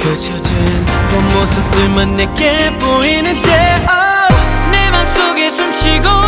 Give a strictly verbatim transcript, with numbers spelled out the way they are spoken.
펼쳐진 그 모습들만 내게 보이는데 oh, 내 맘속에 숨쉬고